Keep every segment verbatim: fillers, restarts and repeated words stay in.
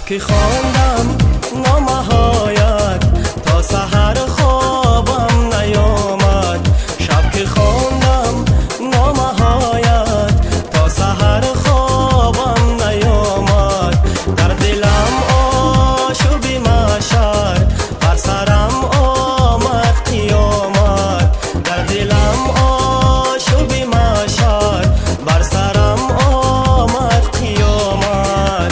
که خواندم نامه‌هایت تا سحر خوابم نیامد. شب که خواندم نامه‌هایت تا سحر خوابم نیامد. در دلم آشوبی محشر بر سرم آمد قیامت. در دلم آشوبی محشر بر سرم آمد قیامت.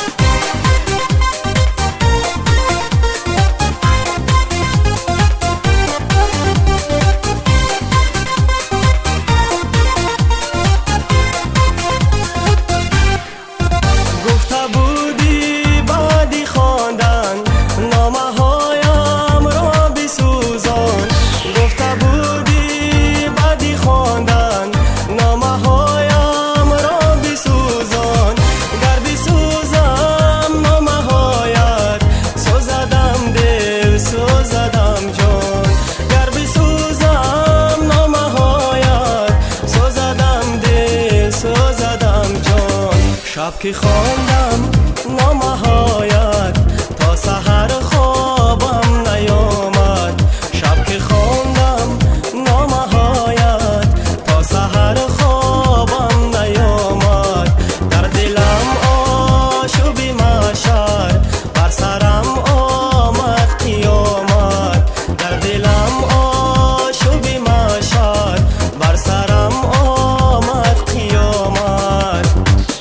گفته بودی بعدی خواندن نامه‌هایم را بسوزان. گفته بودی بعدی خواندن نامه‌هایم را بسوزان. گر بسوزم نامه‌هایت سوزدم دل سوزدم جان. گر بسوزم نامه‌هایت سوزدم دل سوزدم جان. شب که خواندم نامه‌هایت تا سحر خوابم نیامد. شب که خواندم نامه‌هایت تا سحر خوابم نیامد. در دلم آشوبی محشر بر سرم آمد قیامت. در دلم آشوبی محشر بر سرم آمد قیامت.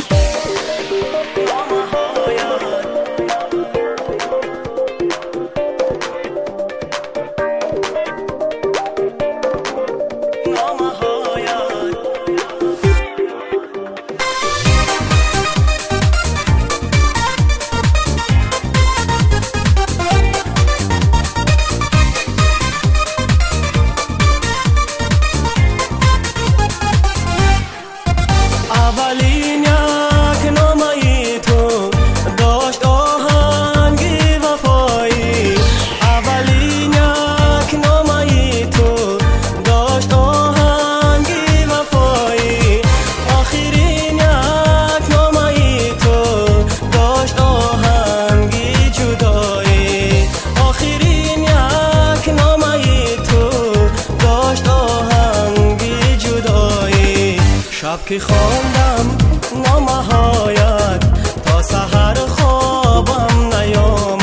اولین یک نامه تو داشت آهنگی وفایی. اولین یک نامه تو داشت آهنگی وفایی. آخرین یک نامه تو داشت آهنگی جدایی. آخرین یک نامه تو داشت آهنگی جدایی. شب که خواندم نامه‌هایت تا سحر خوابم نیامد.